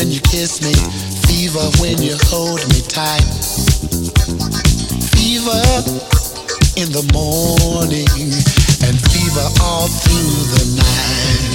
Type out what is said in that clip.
when you kiss me, fever when you hold me tight, fever in the morning and fever all through the night.